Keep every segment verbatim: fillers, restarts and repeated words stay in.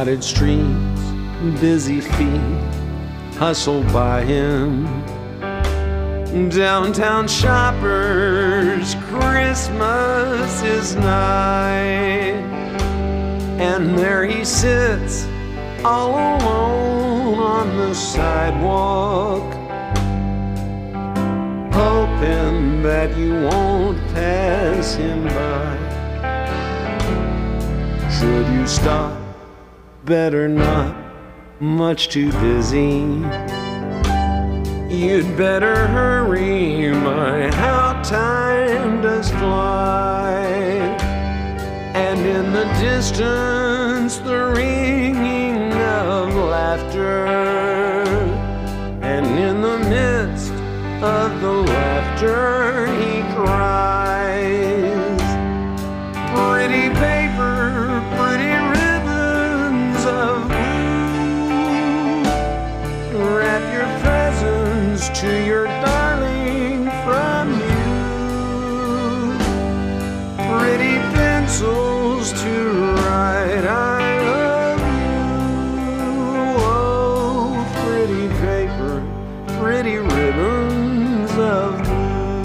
Crowded streets, busy feet, hustled by him. Downtown shoppers, Christmas is nigh, and there he sits all alone on the sidewalk, hoping that you won't pass him by. Should you stop? Better not, much too busy. You'd better hurry, my, how time does fly. And in the distance, the ringing of laughter, and in the midst of the laughter he cries, pretty paper, pretty ribbons of blue, wrap your presents to your darling from you, pretty pencils to write I love you. Oh, pretty paper, pretty ribbons of blue.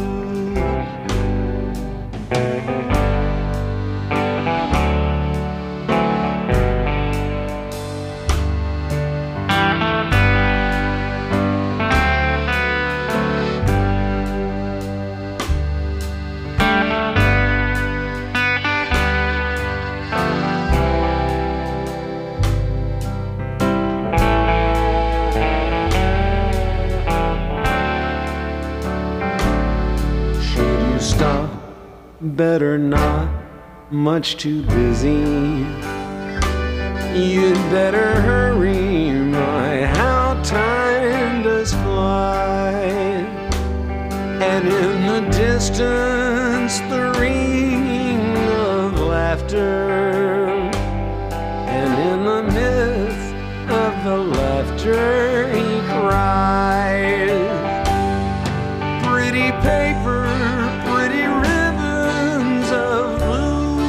Stop, better not, much too busy. You'd better hurry, my, how time does fly. And in the distance, the ringing of laughter, and in the midst of the laughter he cries, pretty paper, pretty ribbons of blue,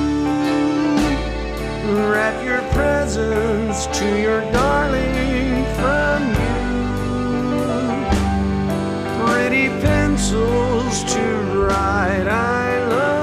wrap your presents to your darling from you, pretty pencils to write I love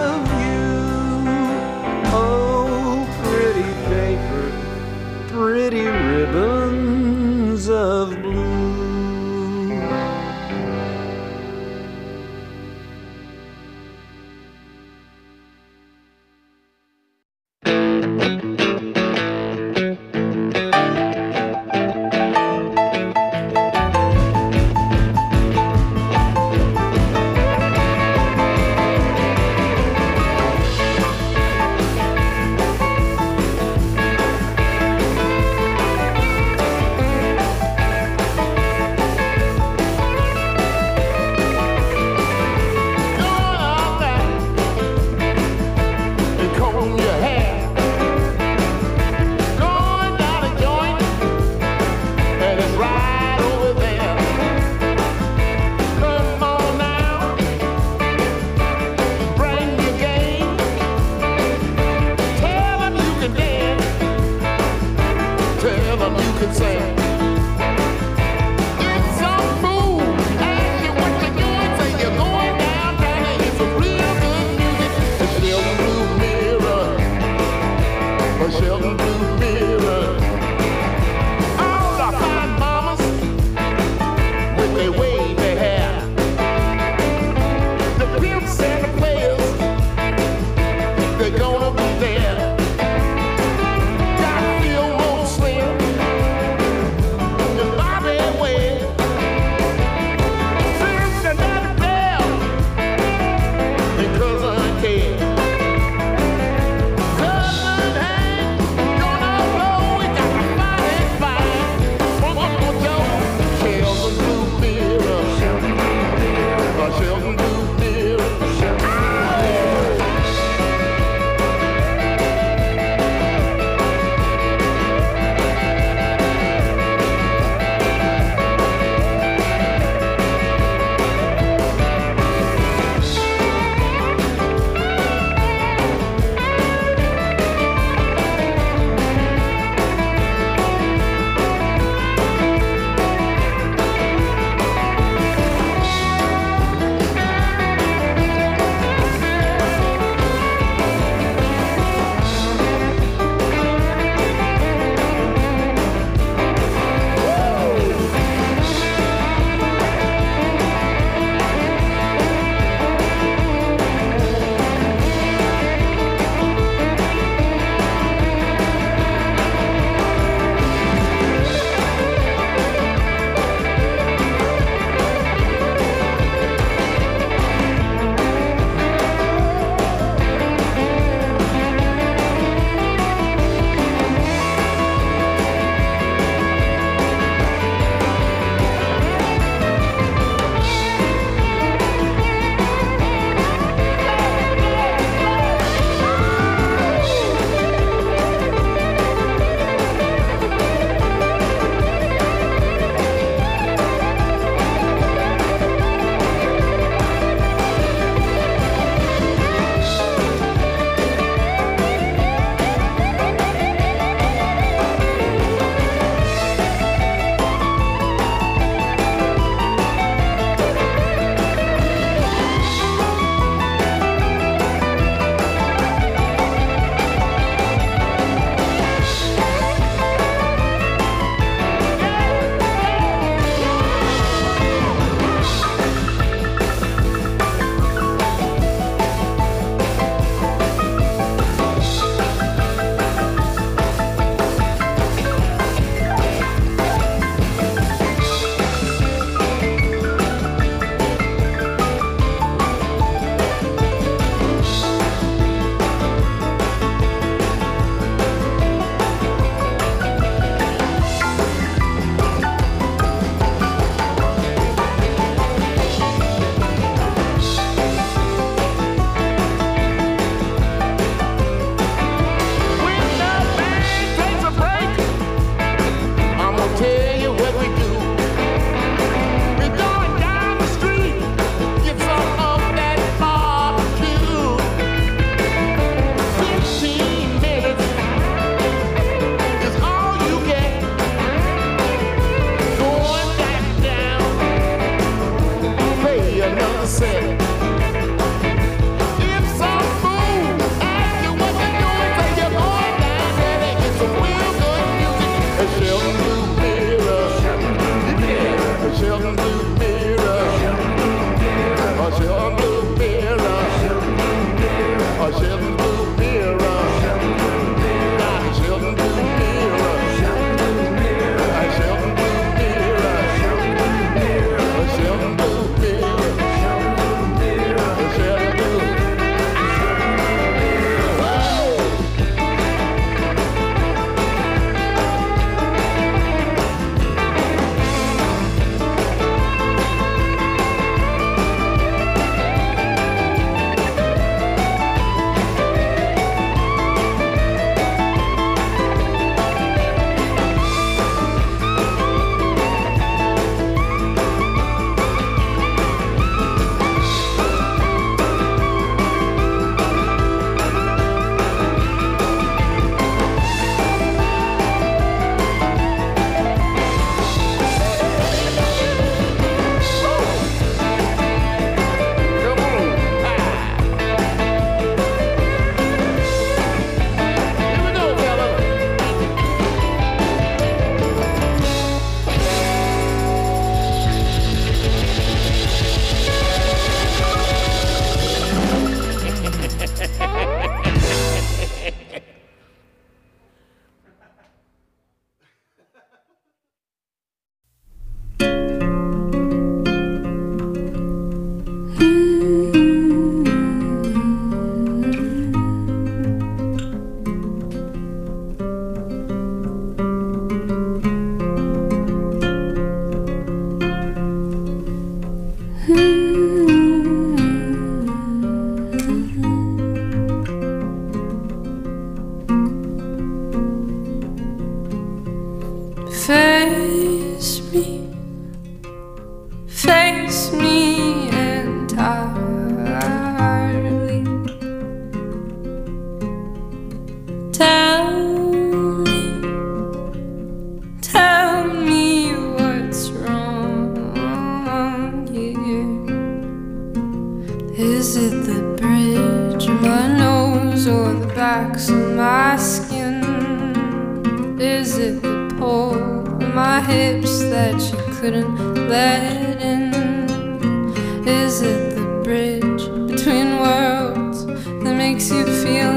cracks in my skin? Is it the pull in my hips that you couldn't let in? Is it the bridge between worlds that makes you feel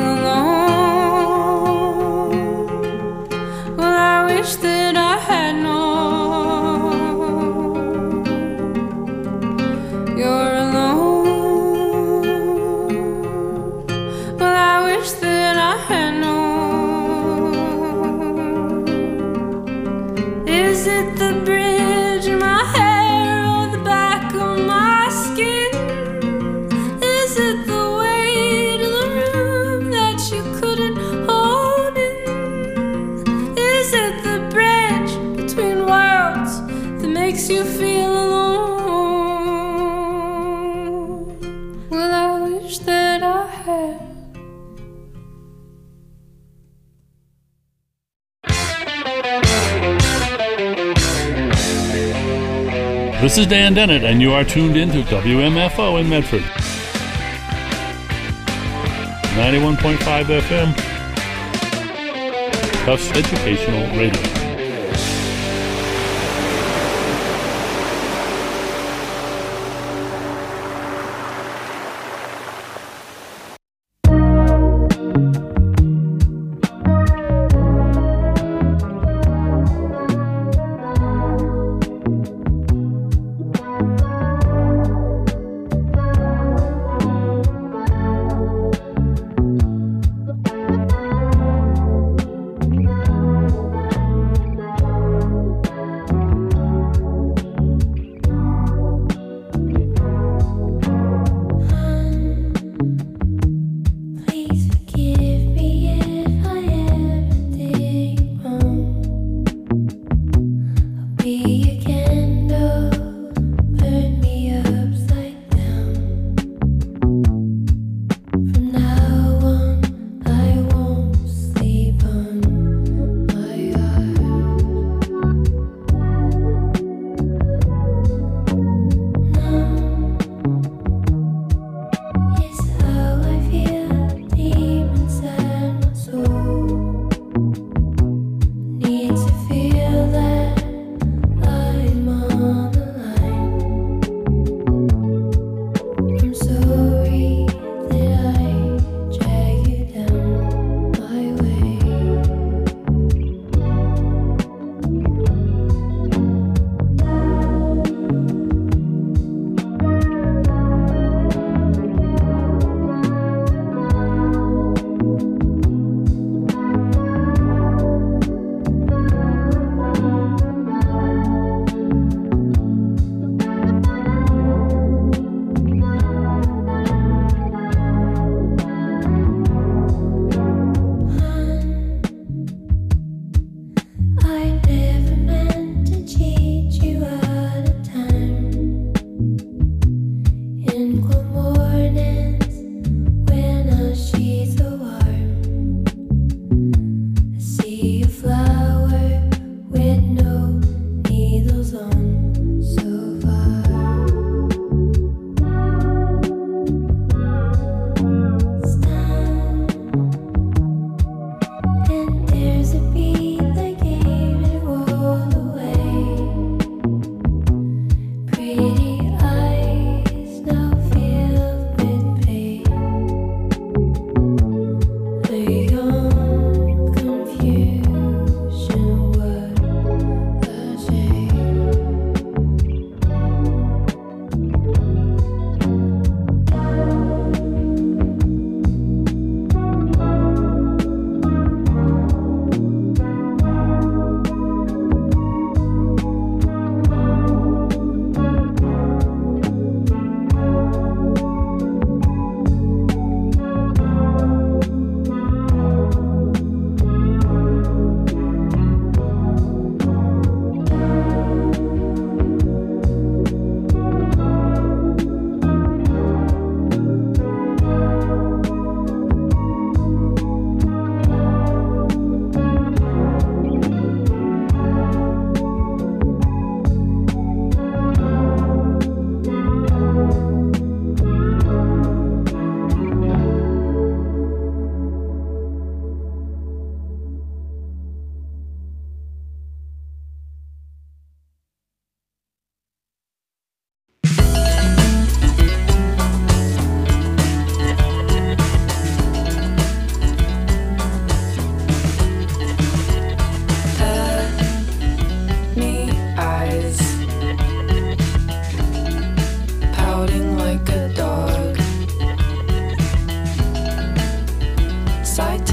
alone? Well, I wish that I had known you're alone. Well, I wish that I had known. Is it the bridge in my hair or the back of my skin? Is it the weight of the room that you couldn't hold in? Is it the bridge between worlds that makes you feel alone? Well, I wish that I had. This is Dan Dennett, and you are tuned in to W M F O in Medford. ninety-one point five F M, Tufts Educational Radio.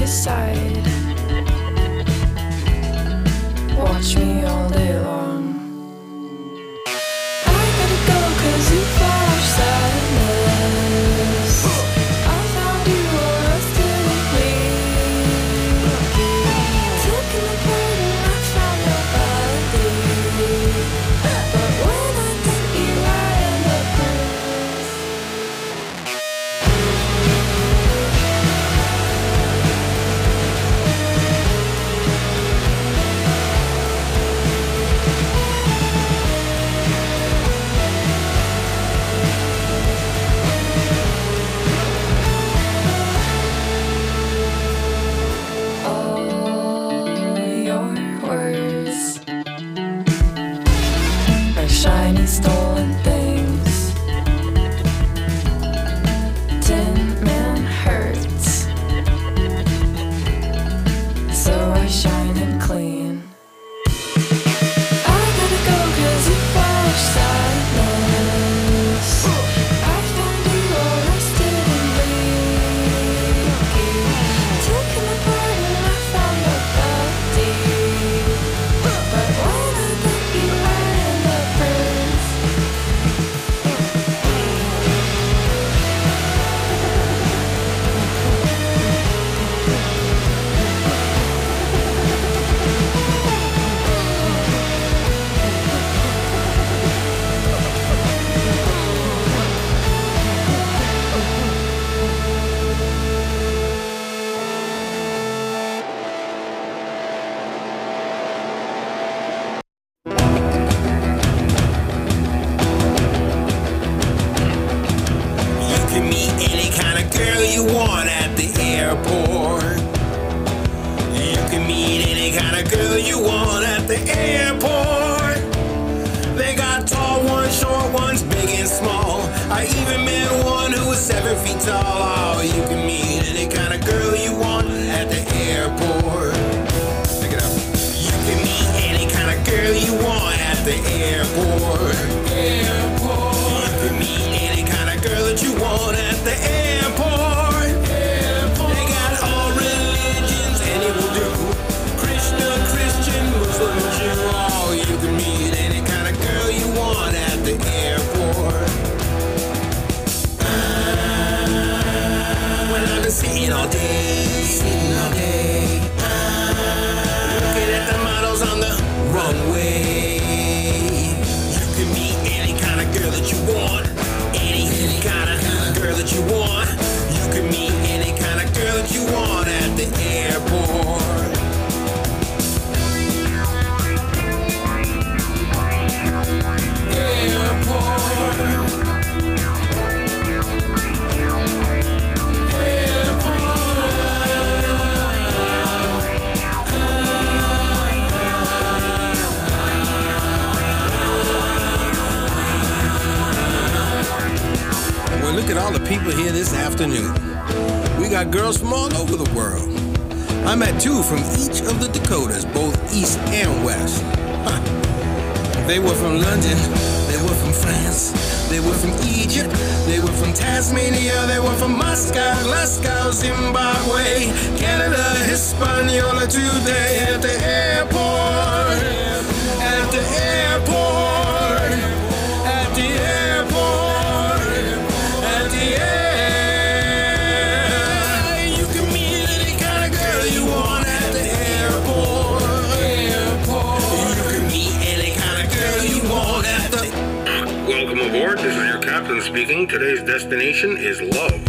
side. Watch me all day long. I gotta go cause you flash sadness. I found you arrested in me. Taking the burden, I found nobody. But when I think you, I end up shiny stolen things. Tin Man hurts, so I shine him clean. I gotta go cause you flash sadness. I found you arrested in leaky. Taking the burden, I found nobody. But when I think you, I end up You can meet any kind of girl you want at the airport. You can meet any kind of girl you want at the airport. They got tall ones, short ones, big and small. I even met one who was seven feet tall. Oh, you can meet any kind of girl you want at the airport. Pick it up. You can meet any kind of girl you want at the airport. Airport. You can meet any kind of girl that you want at the airport. Airport. They got all religions and it will do. Krishna, Christian, Muslim, Jew. Oh, you can meet any kind of girl you want at the airport. Well, I've been sitting all day, sitting all day, looking at the models on the runway. You can meet any kind of girl that you want, any any kind of girl that you want. You can meet any kind of girl that you want at the airport. Well, look at all the people here this afternoon. We got girls from all over the world. I met two from each of the Dakotas, both east and west. Huh. They were from London, they were from France, they were from Egypt, they were from Tasmania, they were from Moscow, Glasgow, Zimbabwe, Canada, Hispaniola. Today at the airport, at the airport, at the airport, at the air. You can meet any kind of girl you want at the airport. Airport. You can meet any kind of girl you want at the. Welcome aboard. This is your captain speaking. Today's destination is love.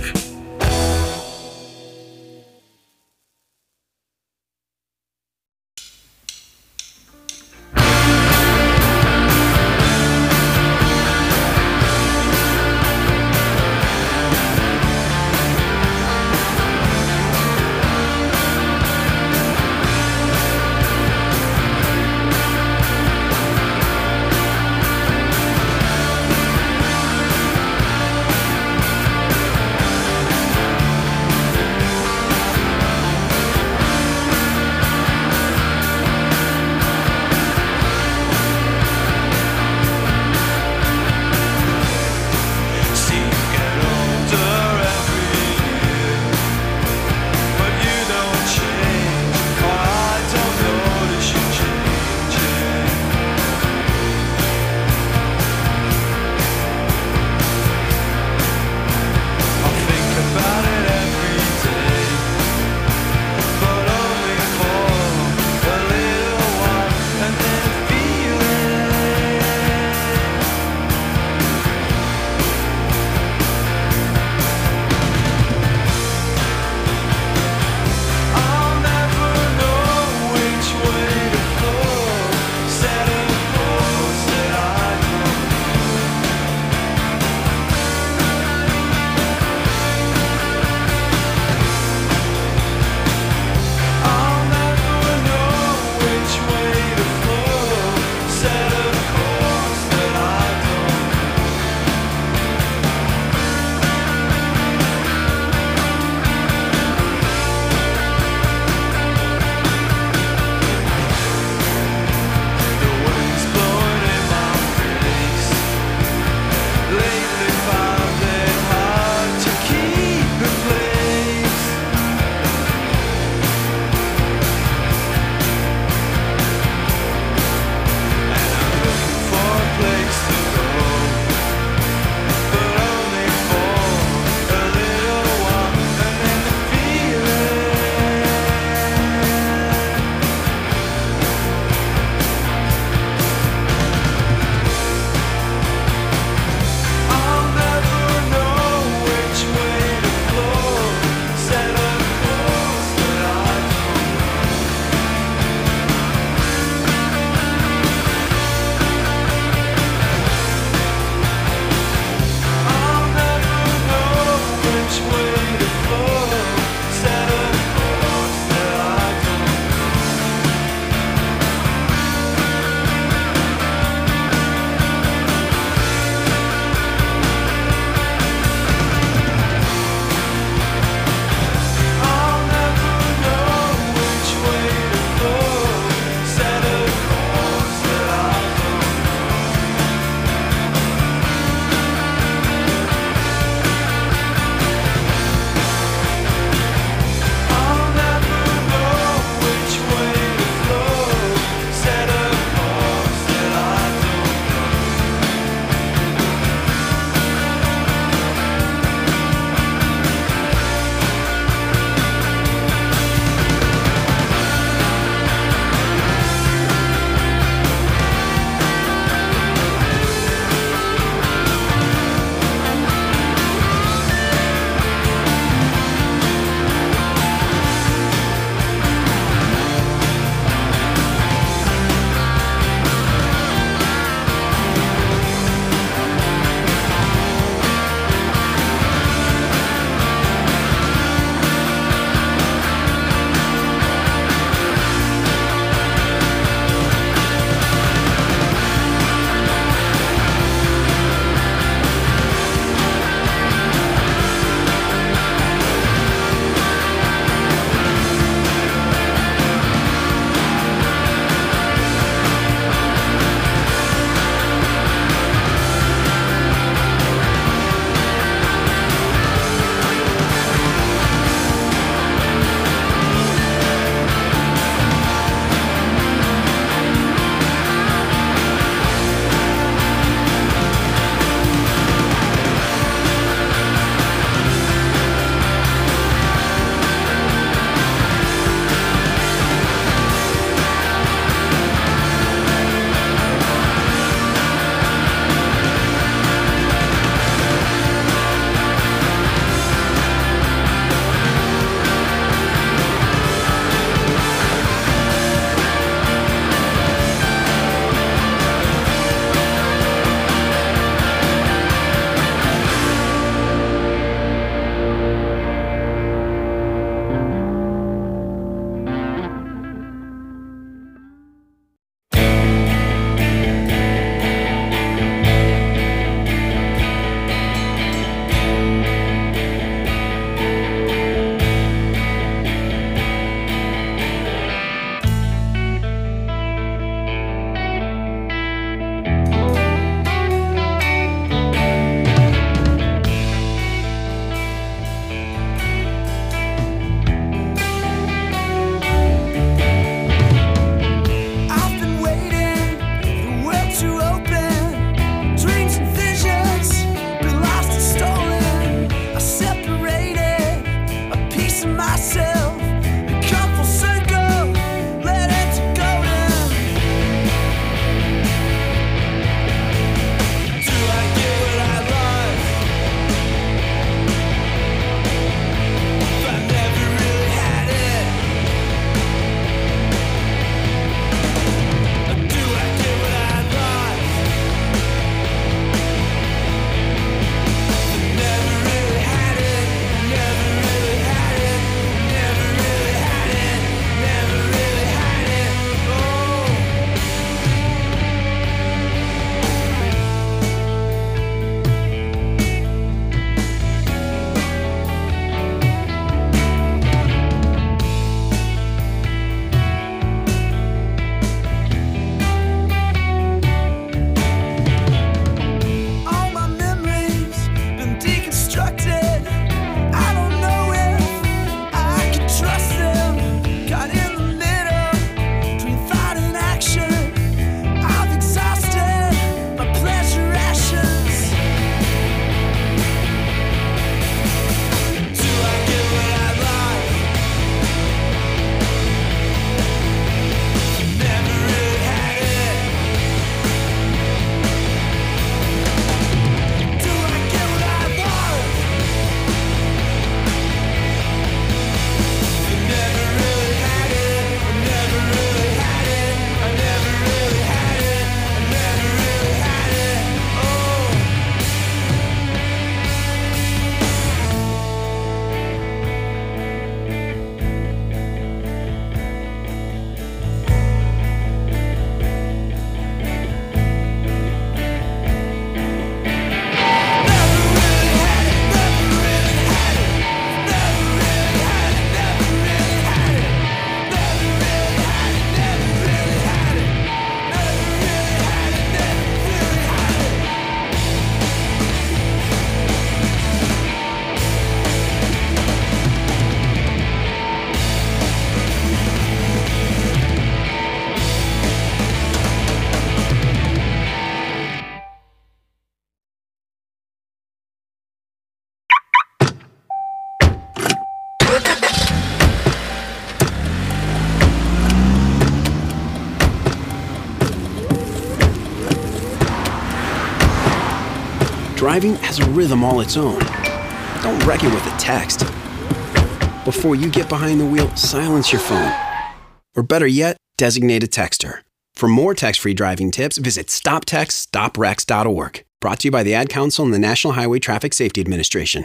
Driving has a rhythm all its own. Don't wreck it with a text. Before you get behind the wheel, silence your phone. Or better yet, designate a texter. For more text-free driving tips, visit stop text stop wrecks dot org. Brought to you by the Ad Council and the National Highway Traffic Safety Administration.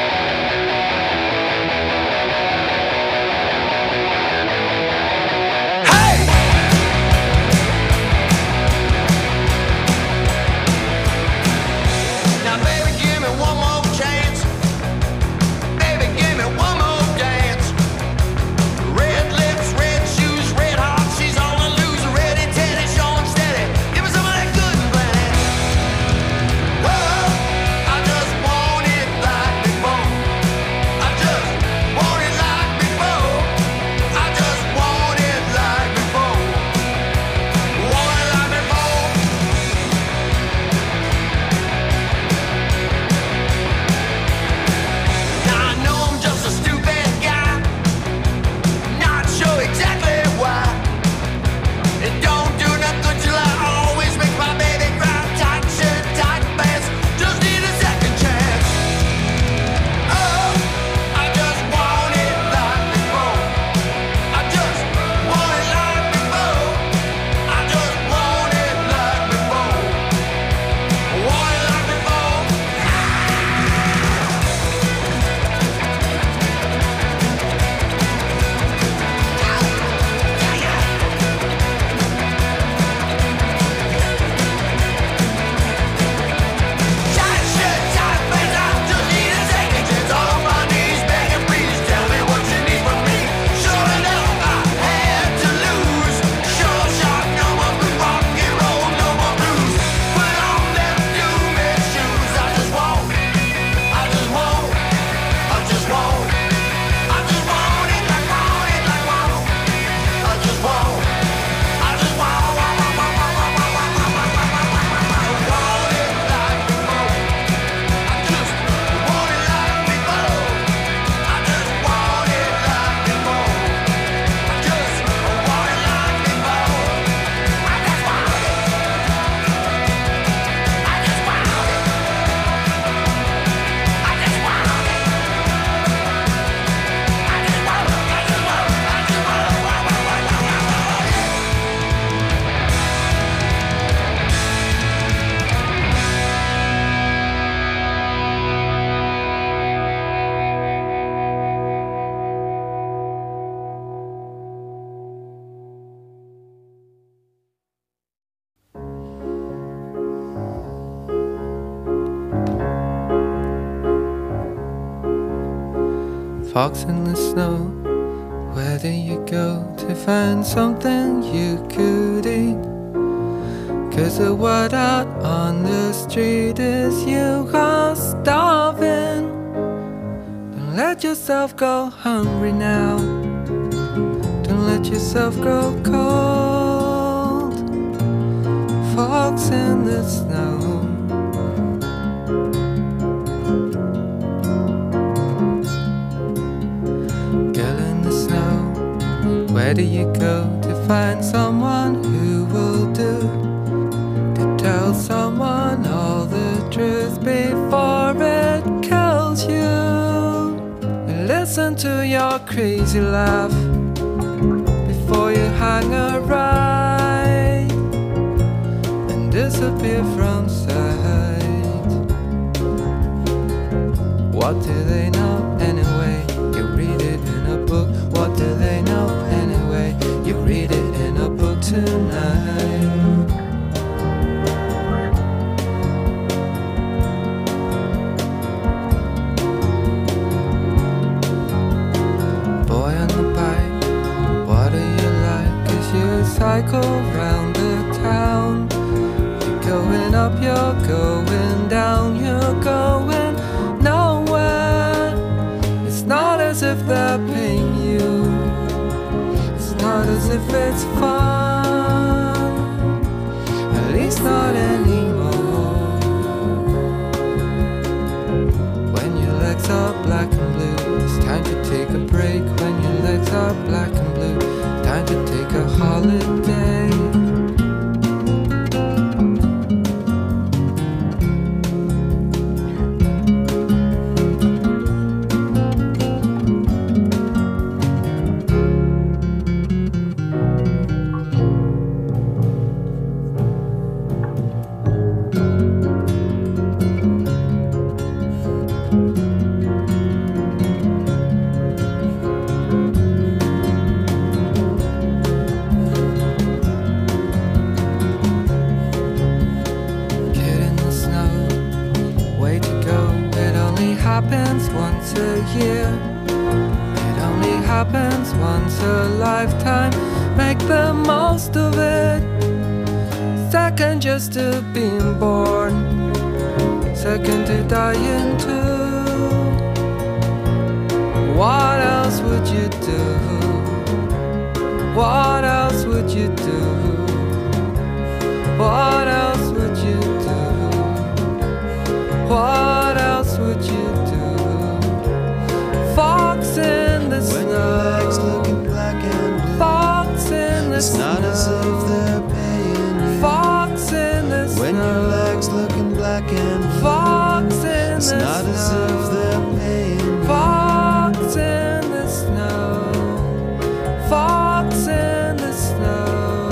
Fox in the snow, where do you go to find something you could eat? Cause the word out on the street is you are starving. Don't let yourself go hungry now. Don't let yourself grow cold. Fox in the snow. Where do you go to find someone who will do? To tell someone all the truth before it kills you. And listen to your crazy laugh before you hang a right and disappear from sight. What do they know anyway? You read it in a book. What do they know anyway? You read it in a book tonight. Boy on the bike, what do you like as you cycle round the town? You're going up, you're going down, you're going nowhere. It's not as if they're paying you. It's not as if it's fun. At least not anymore. When your legs are black and blue, it's time to take a break. When your legs are black and blue, time to take a holiday. happens once a lifetime. Make the most of it. Second just to being born, second to dying too. What else would you do? What else would you do? What else would you do? What else would you do? Fox in the When snow. your legs looking black and blue, Fox in the it's snow. not as if they're paying you. Fox in the snow. When your legs looking black and blue, Fox in it's the not snow. as if they're paying you. Fox in the snow. Fox in the snow.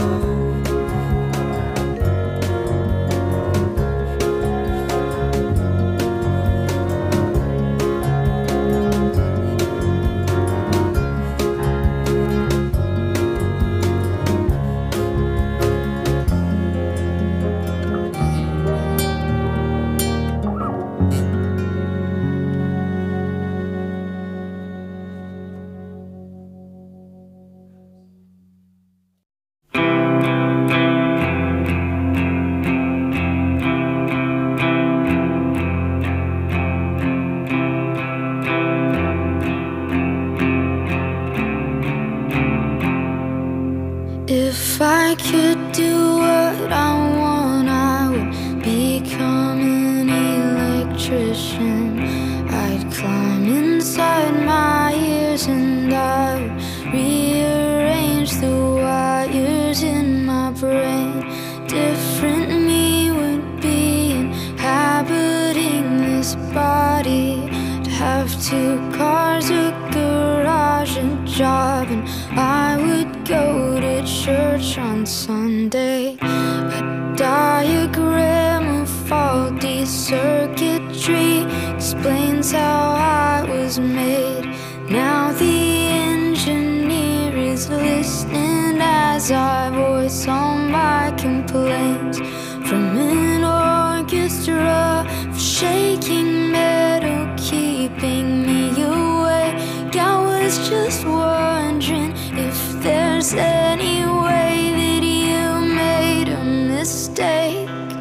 If I could do what I want, I would become an electrician. I'd climb inside my ears and I would rearrange the wires in my brain. Different me would be inhabiting this body. To have two cars, a garage, a job, and I would go to church on Sunday. A diagram of faulty circuitry explains how I was made. Now the engineer is listening as I voice all my complaints. From an orchestra of shaking metal keeping me awake. I was just wondering if there's any way that you made a mistake.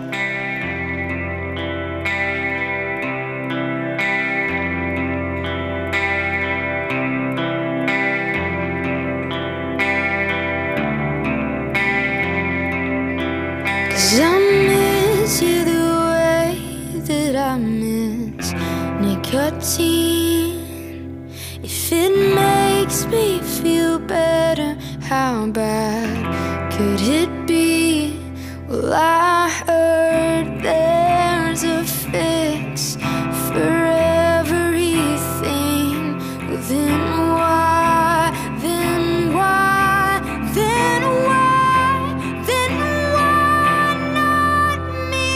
Cause I miss you the way that I miss nicotine. If it makes me feel better, how bad could it be? Well, I heard there's a fix for everything. Well, then why, then why, then why, then why not me?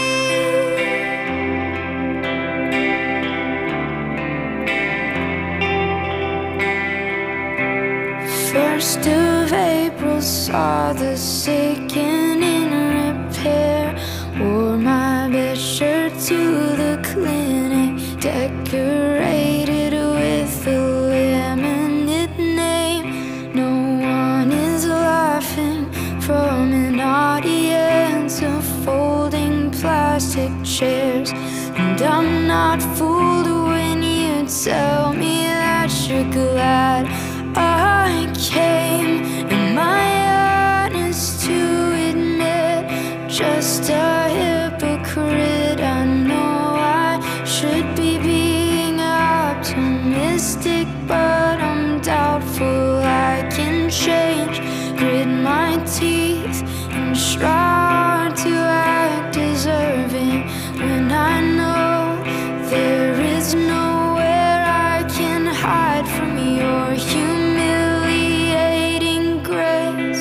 First of April saw the sick and in repair. Wore my best shirt to the clinic, decorated with a laminate name. No one is laughing from an audience of folding plastic chairs. And I'm not fooled when you tell me that you're glad I came. Am I honest to admit, just a hypocrite? I know I should be being optimistic, but I'm doubtful I can change. Grit my teeth and try to act deserving when I know there is nowhere I can hide from your humiliating grace.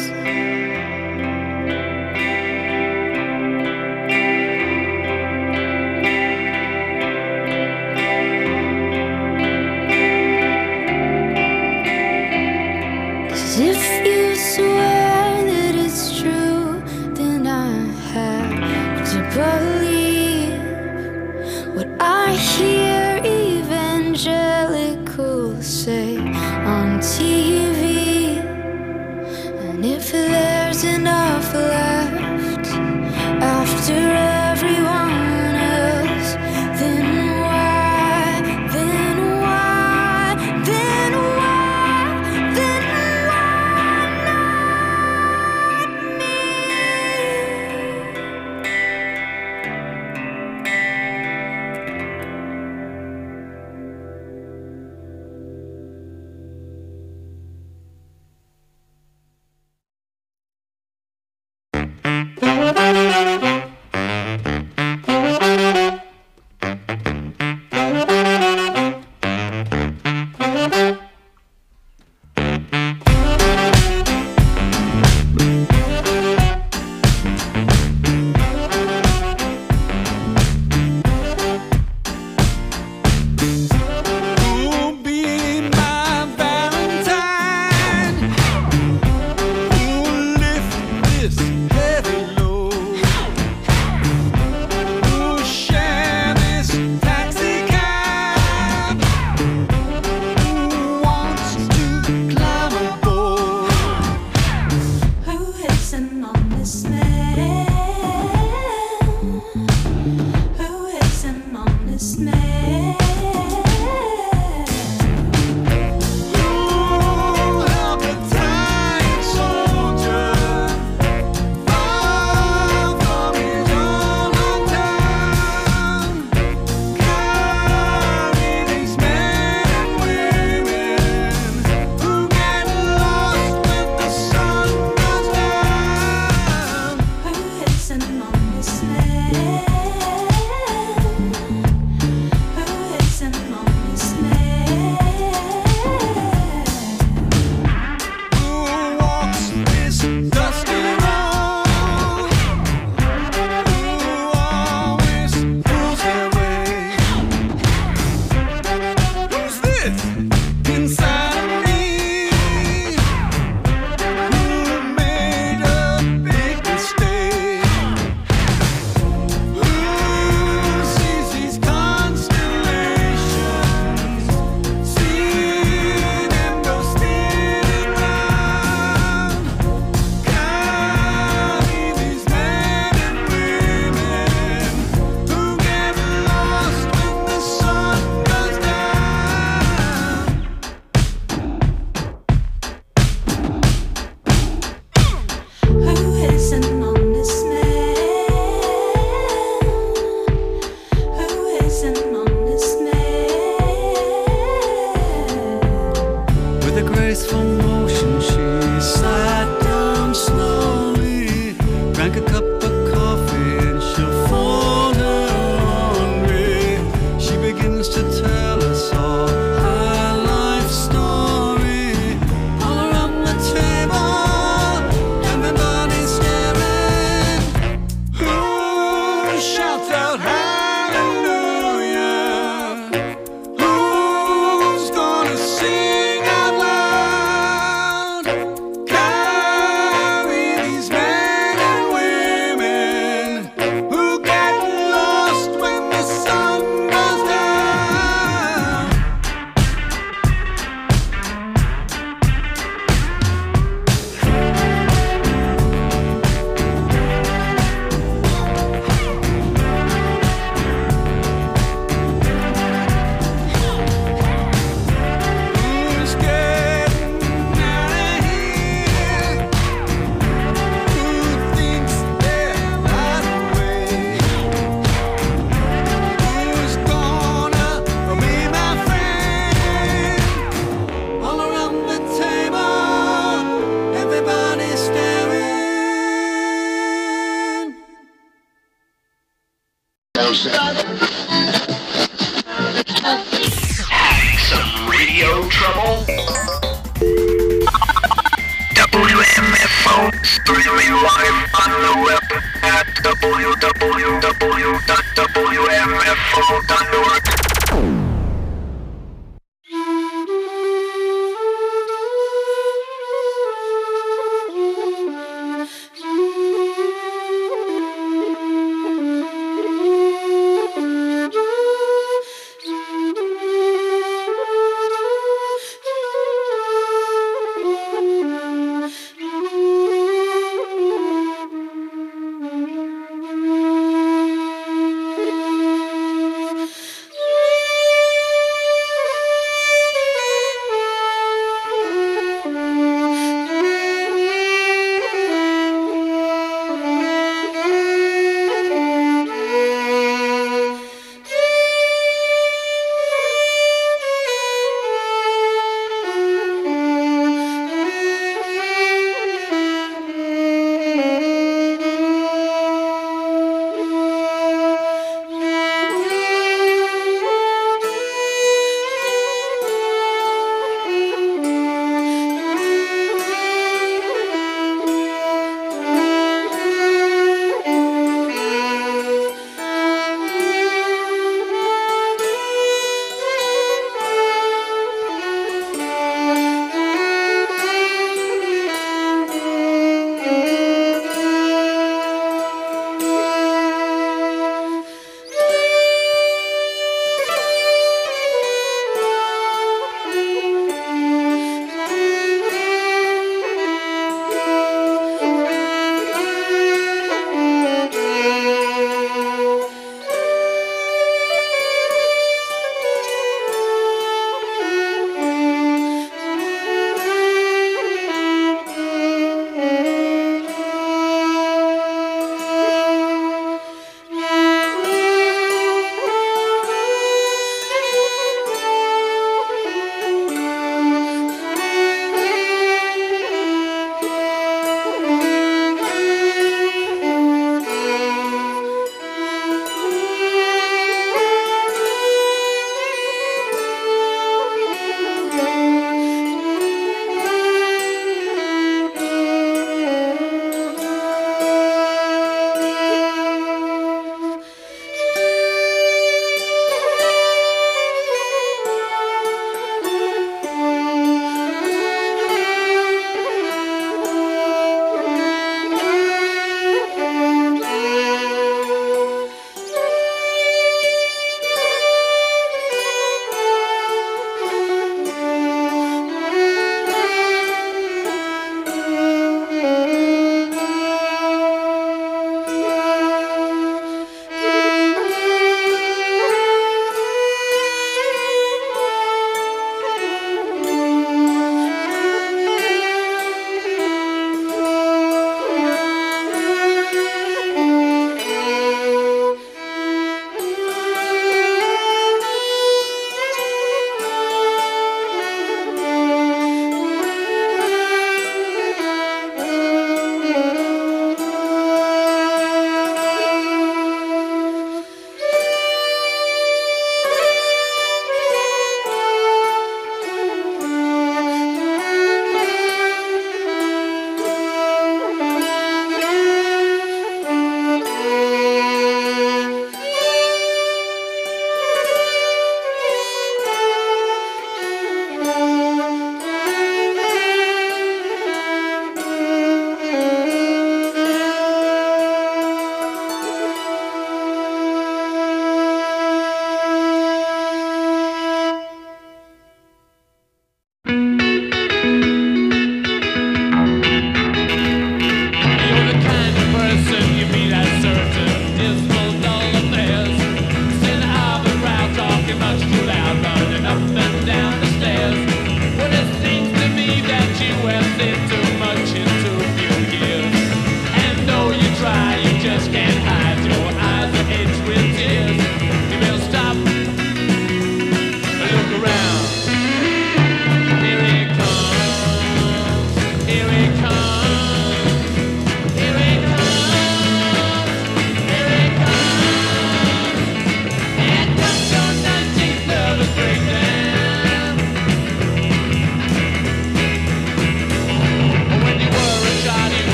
Cause if you swear that it's true, then I have to believe what I hear evangelicals say on T V. And if there's enough left after everyone else, then why, then why, then why, then why not me? Who'll be my Valentine? Who'll lift this heavy load? Who'll share this taxi cab? Who wants to climb aboard? Who isn't on this man? Who isn't on this man? Who'll help a tired soldier far from his own hometown? Carry these men and women who get lost when the sun goes down. Who isn't on this man? Who isn't on this man? Who walks this dusty road? Who always pulls their way? Who's this inside of me? Who made a big mistake? Who sees these constellations? See them go spinning round. Carry these men and women who get lost when the sun goes down. Who isn't on this man? Who isn't on this man? With a graceful motion, she sat down slowly, drank a cup of coffee, and she'll fold her laundry. She begins to tell us all her life story. All around the table, everybody's staring. Who shouts out hallelujah? Who's gonna sing out loud? Carry these men and women who get lost when the sun goes down. Who's getting out of here? Who thinks they're right away? Who's gonna be my friend? All around the table, everybody's staring. Having some radio trouble? W M F O streaming live on the web at w w w dot w m f o dot org.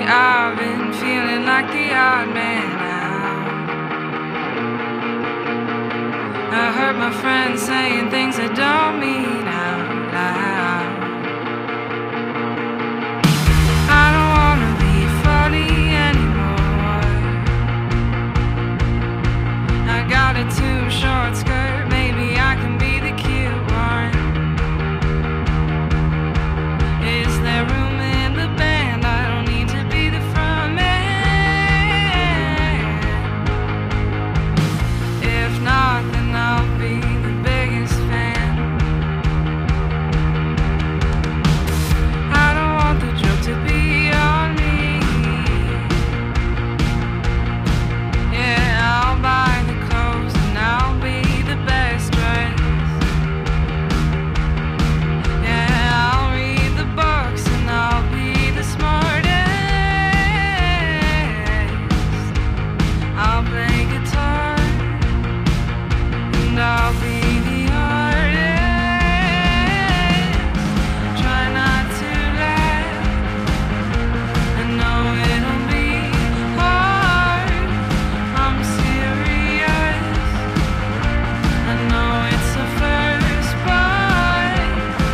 I've been feeling like the odd man out. I heard my friends saying things I don't mean out loud. I don't wanna be funny anymore. I got a too short skirt, maybe I can be the cute one. Is there room in the band? I don't need to be the front man. If not, then I'll be the biggest fan. I don't want the joke to be on me. Yeah, I'll buy the clothes and I'll be the best dressed. Yeah, I'll read the books and I'll be the smartest. I'll play guitar and I'll be the artist. Try not to laugh. I know it'll be hard. I'm serious. I know it's the first part.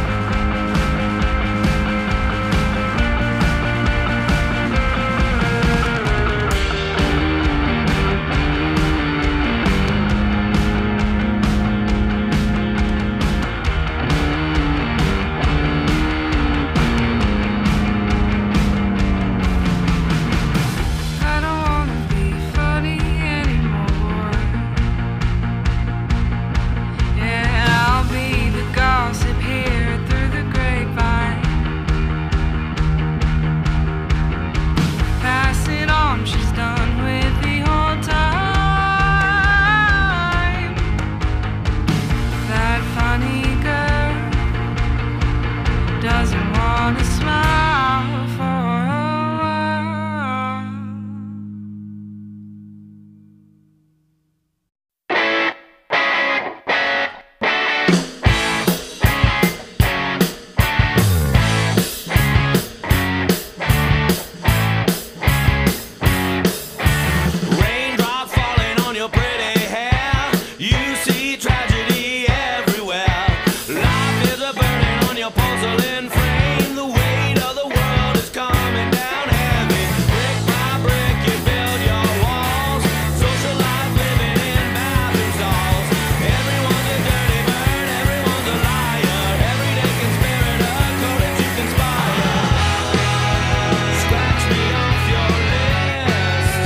I don't wanna be funny anymore. Yeah, I'll be the gossip here through the grapevine. Pass it on, she's done with the whole time. That funny girl doesn't wanna smile for a while. Raindrops falling on your pretty hair. You see tragedy everywhere. Life is a burden on your porcelain frame. The weight of the world is coming down heavy. Brick by brick, you build your walls. Social life living in bathroom stalls. Everyone's a dirty bird, everyone's a liar. Everyday conspirator, code that you conspire. Scratch me off your list.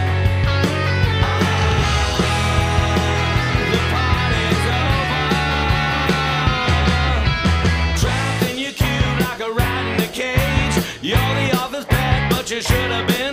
The party's over. Trapped in your cube like a rat in a cage. You're the office pet, but you should have been